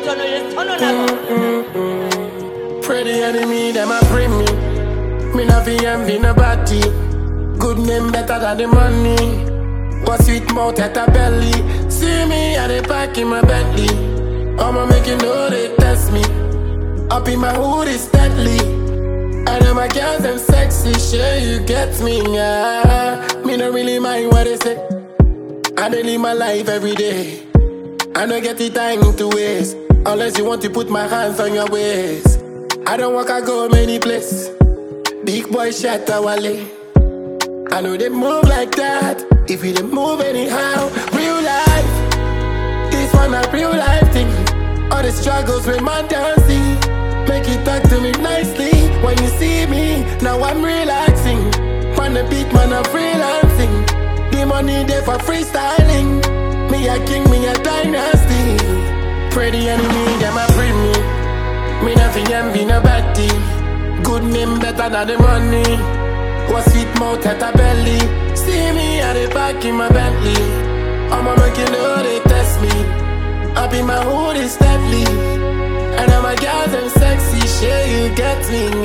Pray the enemy, them a pray me. Me not fi envy nobody. Good name better than the money. What sweet mouth at a belly. See me at the back in my Bentley. I'ma make you know they test me. Up in my hood is deadly. I know my girls them sexy, sure you get me, yeah. Me not really mind what they say. I dey live my life every day. I don't get the time to waste. Unless you want to put my hands on your waist. I don't walk, I go many places. Big boy shot wale. I know they move like that. If you dey move anyhow, real life. This one a real life thing. All the struggles with my dancing. Make you talk to me nicely. When you see me, now I'm relaxing. Man the beat, man I'm freelancing. The money there for freestyling. Me a king, me a dynasty. Pray the enemy, them a pray me. Me nothing envy nobody. Good name better than the money. What sweet mouth at a belly. See me at the back in my Bentley. I'ma make you know they test me. Up in my hood is deadly. And all my girls them sexy, sure you get me,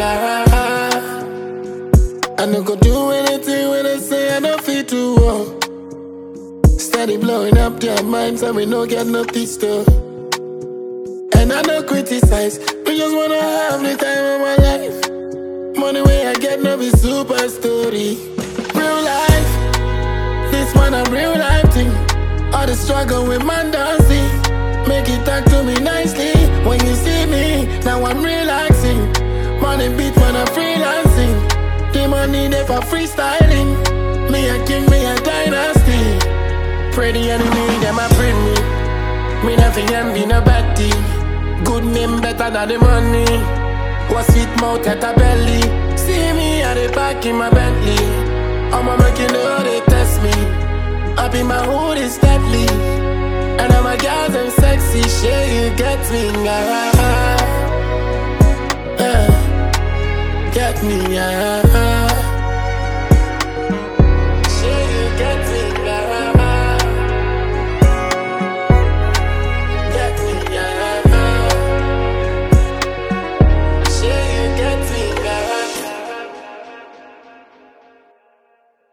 I no go do anything when they say I don't feel too well. Steady blowing up their minds and we no get no peace though. And I don't criticize, we just wanna have the time of my life. Money way I get no be super story. Real life, this one a real life thing. All the struggle with man dancing. Make it talk to me nicely. When you see me, now I'm relaxing. Money beat when I'm freelancing. The money there for freestyling. Me a king, me a dynasty. Pray the enemy, them a pray me. Me nothing envy nobody. Good name better than the money. What sweet mouth at a belly. See me at the back in my Bentley. I'ma make you know they test me. Up in my hood is deadly. And all my girls them sexy, sure you get me, get me,